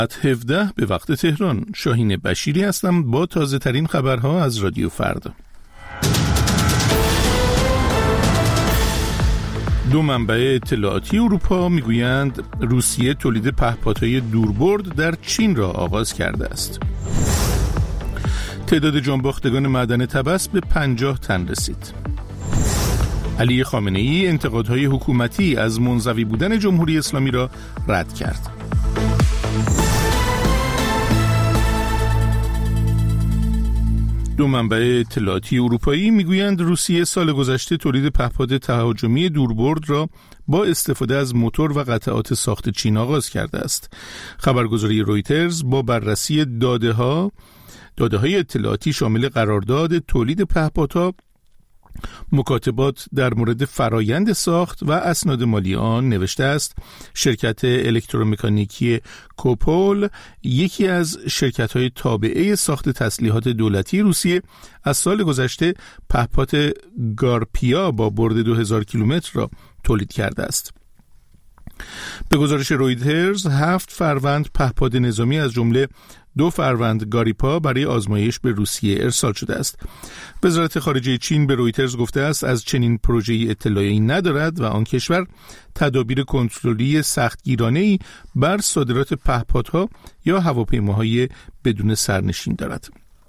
17 به وقت تهران. شاهین بشیری هستم با تازه ترین خبرها از رادیو فردا. دو منبع اطلاعاتی اروپا میگویند روسیه تولید پهپادهای دوربرد در چین را آغاز کرده است. تعداد جانباختگان معدن طبس به 50 تن رسید. علی خامنه‌ای انتقادهای حکومتی از منزوی بودن جمهوری اسلامی را رد کرد. دو منبع اطلاعاتی اروپایی میگویند روسیه سال گذشته تولید پهپاد تهاجمی دوربرد را با استفاده از موتور و قطعات ساخت چین آغاز کرده است. خبرگزاری رویترز با بررسی داده‌های اطلاعاتی شامل قرارداد تولید پهپادها، مکاتبات در مورد فرایند ساخت و اسناد مالی آن نوشته است شرکت الکترومکانیکی کوپول، یکی از شرکت‌های تابعه ساخت تسلیحات دولتی روسیه، از سال گذشته پهپاد گارپیا با برد 2000 کیلومتر را تولید کرده است. به گزارش رویترز 7 فروند پهپاد نظامی از جمله 2 فروند گاریپا برای آزمایش به روسیه ارسال شده است. وزارت خارجه چین به رویترز گفته است از چنین پروژه‌ای اطلاعی ندارد و آن کشور تدابیر کنترلی سختگیرانه‌ای بر صادرات پهپادها یا هواپیماهای بدون سرنشین دارد.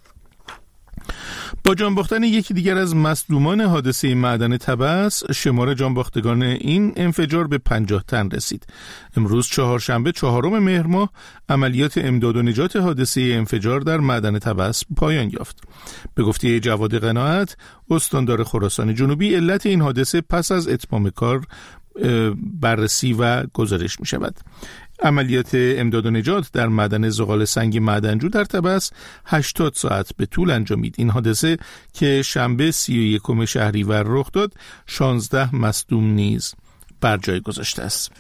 با جانباختن یکی دیگر از مصدومان حادثه معدن طبس، شمار جانباختگان این انفجار به 50 تن رسید. امروز چهارشنبه 4 مهر ماه عملیات امداد و نجات حادثه انفجار در معدن طبس پایان یافت. به گفته جواد قناعت، استاندار خراسان جنوبی، علت این حادثه پس از اتمام کار بررسی و گزارش می شود. عملیات امداد و نجات در معدن زغال سنگ معدنجو در طبس 80 ساعت به طول انجامید. این حادثه که شنبه 31 شهریور رخ داد 16 مصدوم نیز بر جای گذاشته است.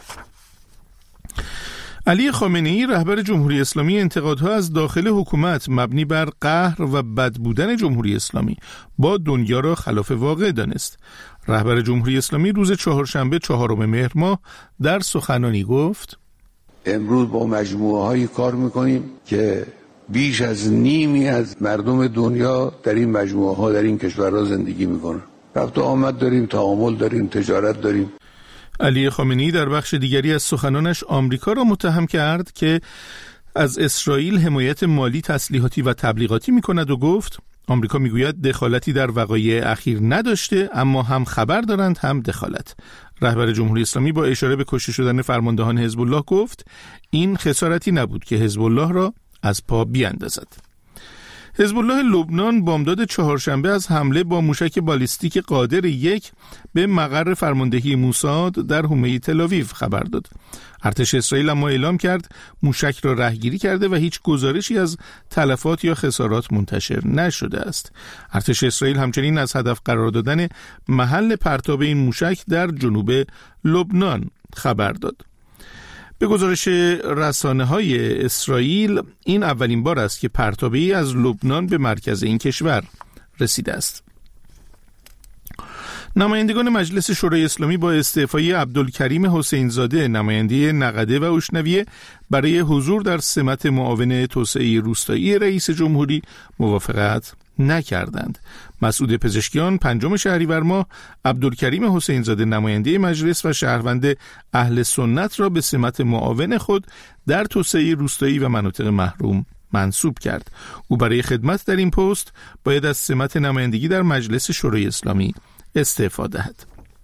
علی خامنه‌ای رهبر جمهوری اسلامی انتقادها از داخل حکومت مبنی بر قهر و بد بودن جمهوری اسلامی با دنیا را خلاف واقع دانست. رهبر جمهوری اسلامی روز چهارشنبه 4 مهر ماه در سخنانی گفت: امروز با مجموعه هایی کار میکنیم که بیش از نیمی از مردم دنیا در این مجموعه ها در این کشورها زندگی میکنن. رفت و آمد داریم، تعامل داریم، تجارت داریم. علی خامنه‌ای در بخش دیگری از سخنانش آمریکا را متهم کرد که از اسرائیل حمایت مالی، تسلیحاتی و تبلیغاتی میکند و گفت آمریکا میگوید دخالتی در وقایع اخیر نداشته، اما هم خبر دارند هم دخالت. رهبر جمهوری اسلامی با اشاره به کشته شدن فرماندهان حزب الله گفت این خسارتی نبود که حزب الله را از پا بیاندازد. حزب الله لبنان بامداد چهارشنبه از حمله با موشک بالیستیک قادر 1 به مقر فرماندهی موساد در حومه تل‌آویو خبر داد. ارتش اسرائیل اما اعلام کرد موشک را رهگیری کرده و هیچ گزارشی از تلفات یا خسارات منتشر نشده است. ارتش اسرائیل همچنین از هدف قرار دادن محل پرتاب این موشک در جنوب لبنان خبر داد. به گزارش رسانه‌های اسرائیل این اولین بار است که پرتابه‌ای از لبنان به مرکز این کشور رسیده است. نمایندگان مجلس شورای اسلامی با استعفای عبدالکریم حسین زاده، نماینده نقده و اشنویه، برای حضور در سمت معاون توسعه روستایی رئیس جمهوری موافقت نکردند. مسعود پزشکیان 5 شهریور ماه عبدالکریم حسین زاده، نماینده مجلس و شهروند اهل سنت را به سمت معاون خود در توسعه روستایی و مناطق محروم منصوب کرد. او برای خدمت در این پست باید از سمت نمایندگی در مجلس شورای اسلامی استعفا دهد.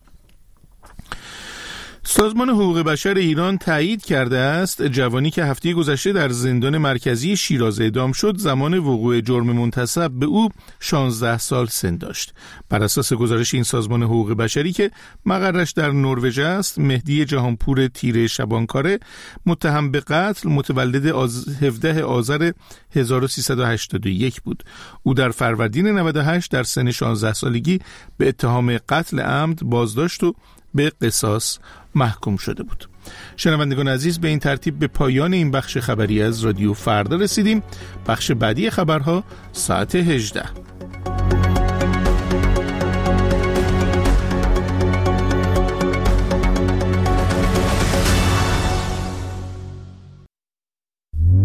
سازمان حقوق بشر ایران تایید کرده است جوانی که هفته گذشته در زندان مرکزی شیراز اعدام شد زمان وقوع جرم منتسب به او 16 سال سن داشت. بر اساس گزارش این سازمان حقوق بشری که مقرش در نروژ است، مهدی جهانپور تیره شبانکاره متهم به قتل متولد 17 آذر 1381 بود. او در فروردین 98 در سن 16 سالگی به اتهام قتل عمد بازداشت و به قصاص محکوم شده بود. شنوندگان عزیز، به این ترتیب به پایان این بخش خبری از رادیو فردا رسیدیم. بخش بعدی خبرها ساعت 18.